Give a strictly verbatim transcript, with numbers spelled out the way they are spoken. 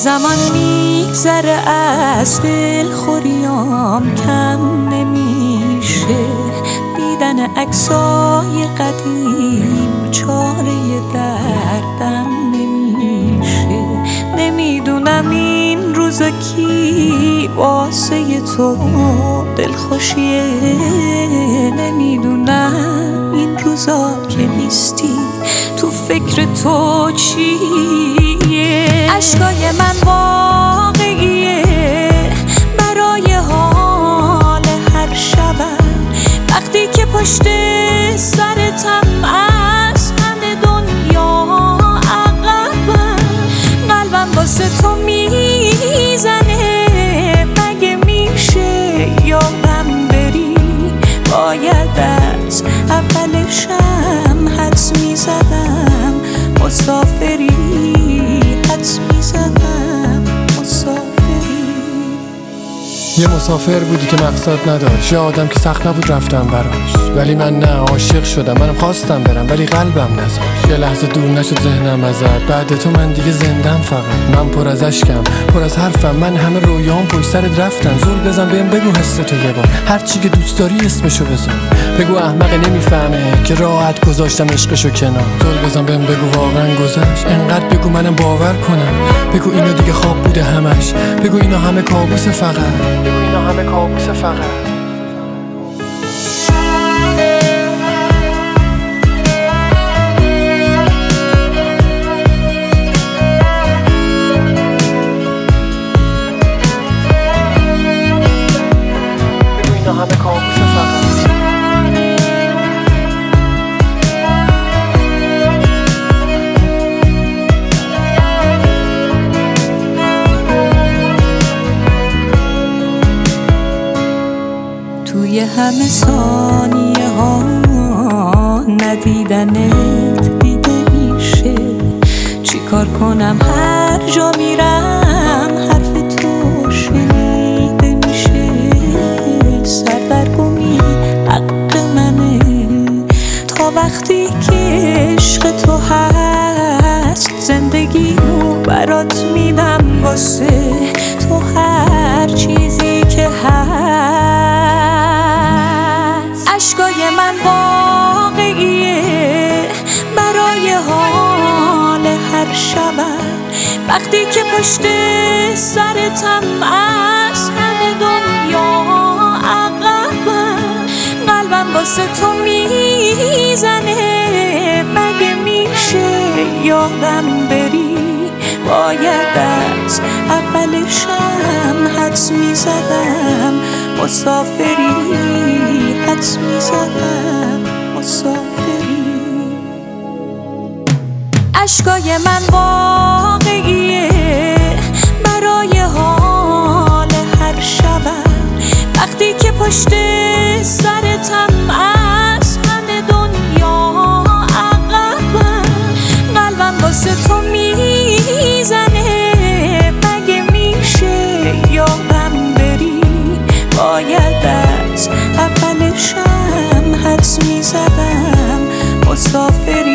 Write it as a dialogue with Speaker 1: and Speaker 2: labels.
Speaker 1: زمان میگذره از دلخوریام کم نمیشه، دیدن عکسای قدیم چاره دردم نمیشه. نمیدونم این روزا کی واسه تو دلخوشیه، نمیدونم این روزا که نیستی تو فکر تو چیه. عشقای من واقعیه برای حال هر شبم، وقتی که پشت سرتم از همه دنیا عقبم. قلبم واسه تو میزنه، مگه میشه یادم بری؟ باید از اولشم حدس میزدم مسافری، حدس میزدم مسافری.
Speaker 2: یه مسافر بودی که مقصد نداشت، یه آدم که سخت نبود رفتم براش، ولی من نه، عاشق شدم. منم خواستم برم ولی قلبم نذاشت. یه لحظه دور نشد ذهنم ازت، بعد تو من دیگه زندم. فقط من پر از اشکم، پر از حرفم، من همه رویام پشت سرت رفتن. زل بزن بهم بگو حس تو یه بار، هر چی که دوست داری اسمشو بزن. بگو احمق نمیفهمه که راحت گذاشتم عشقشو کنار. زل بزن بهم بگو واقعا گذشت، انقدر بگو منم باور کنم. بگو اینا دیگه خواب بوده همش، بگو اینا همه کابوس فقط، بگو اینا همه کابوس فقط. همه کابوس فقط.
Speaker 1: توی همه ثانیه ها ندیدنت دیده میشه. چی کار کنم هر جا میرم حرف تو شنیده میشه. سردرگمی حق منه تا وقتی که عشق تو هست. زندگیمو برات میدم واسه تو، هر چیزی که هست. عشقای من واقعیه برای حال هر شبم، وقتی که پشت سرتم از همه دنیا عقبم. قلبم واسه تو میزنه، مگه میشه یادم بری؟ باید از اولشم حدس میزدم مسافری، حدس میزدم مسافری. عشقای من واقعیه برای حال هر شبم، وقتی که پشت سرتم از همه دنیا عقبم. قلبم واسه تو میزنه، مگه میشه یادم بری؟ باید از اولشم حدس میزدم مسافری.